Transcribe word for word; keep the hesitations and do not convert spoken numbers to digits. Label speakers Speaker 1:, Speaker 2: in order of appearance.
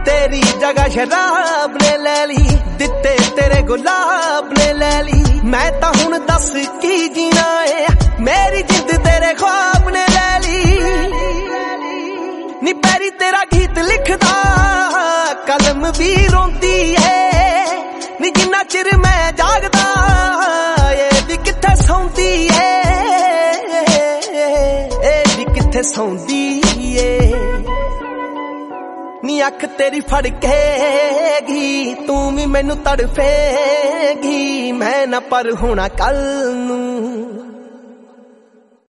Speaker 1: तेरी जगह शराब ने ले ली, दिते तेरे गुलाब ने ले ली। मैं तां हुण दस की जीना है, मेरी जिद तेरे ख्वाब ने ले ली। नी पैरी तेरा गीत लिखदा कलम भी रोंदी है, नी जिन्ना चिर मैं जागदा ये भी किथे सौंदी है, ये भी किथे सौंदी है। नी अख तेरी फड़केगी तू भी मैनू तड़फेगी, मैं ना पर होना कल नू।